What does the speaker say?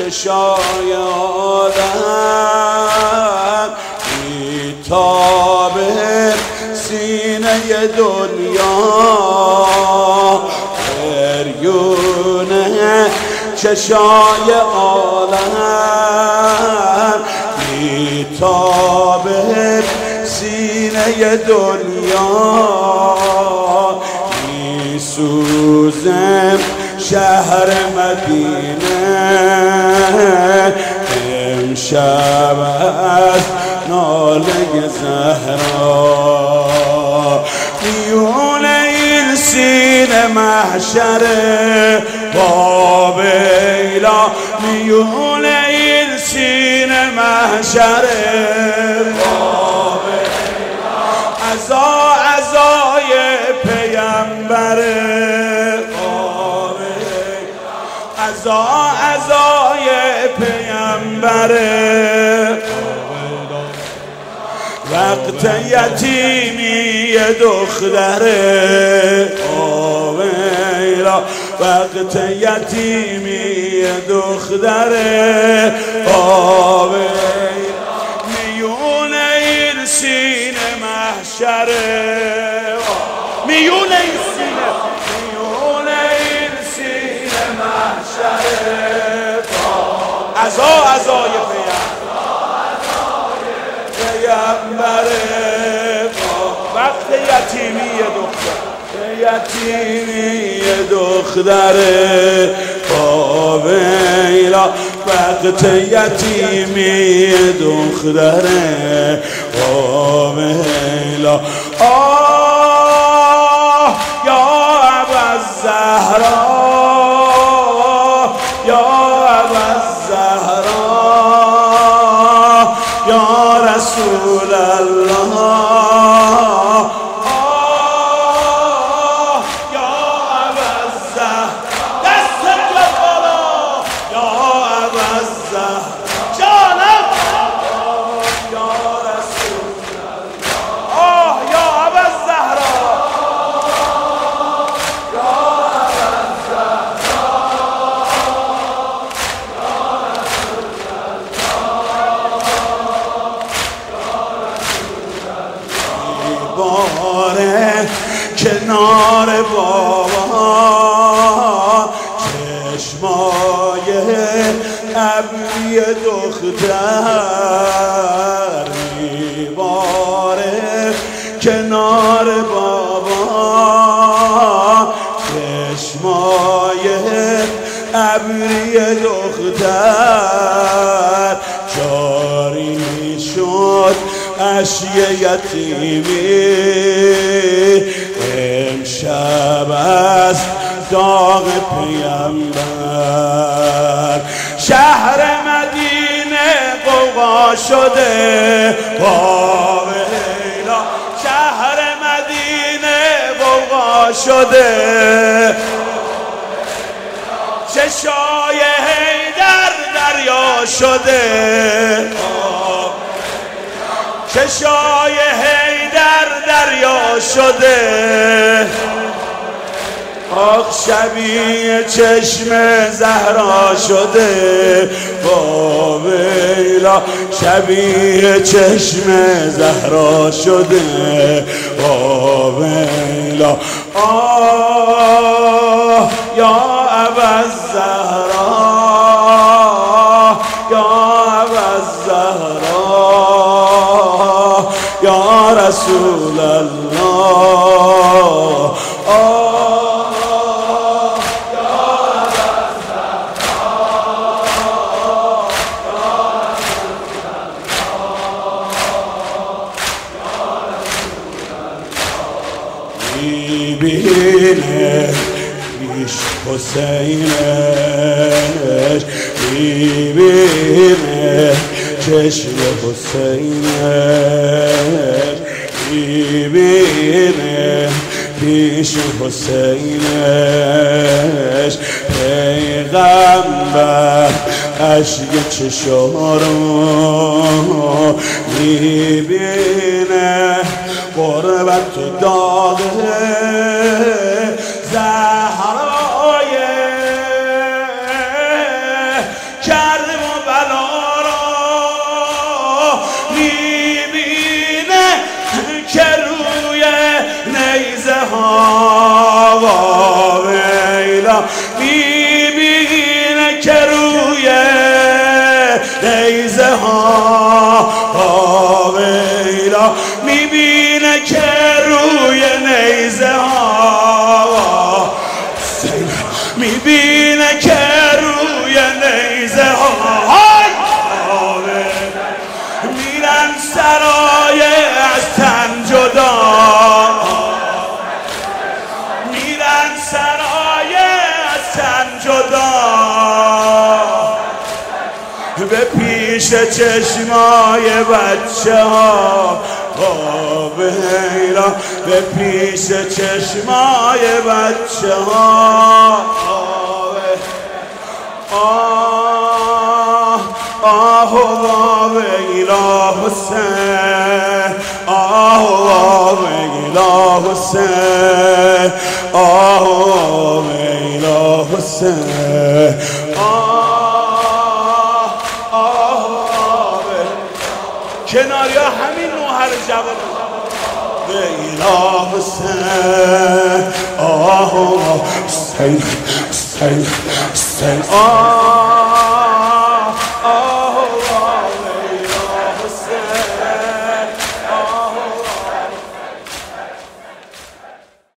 چشای آدم بیتاب سینه دنیا بریونه چشای عالم بیتاب سینه دنیا میسوزم شهر مدینه امشب از ناله زهرا میونه این سینه محشره با ویلا میونه این سینه محشره با ویلا عزای پیمبره با ویلا عزای پیمبره وقت یتیمی دختره ویلا وقت یتیمی دختره ویلا میونه این سینه محشره میونه این سینه محشره عزای پیمبره وقت یتیمی دختره ویلا وقت یتیمی دختره ویلا یا ابوالزهرا یا ابوالزهرا یا رسول الله کنار بابا چشمای ابری دختر میباره کنار بابا چشمای ابری دختر جاری شد اشی یتیمی امشب از داغ پیمبر شهر مدینه غوغا شده ویلا شهر مدینه غوغا شده چشای حیدر دریا شده چشای حیدر دریا شده آخ شبیه چشم زهرا شده ویلا شبیه چشم زهرا شده ویلا یا ابوالزهرا یا ابوالزهرا یا رسول الله میبینه پیش حسینش میبینه چشم حسینش میبینه پیش حسینش پیغمبر اشک چشم رو میبینه قربت داده زهرای کرد ها ویلا میبینه که روی نیزه ها میبینه که روی نیزه ها میرن سرای از تن جدا میرن سرای از تن جدا به پیش چشمای بچه ها ویلا به پیش چشمای بچه ها آه ویلا حسین آه ویلا حسین آه ویلا حسین کنار یا همین نوهر جوان ویلا حسین آه حسین حسین حسین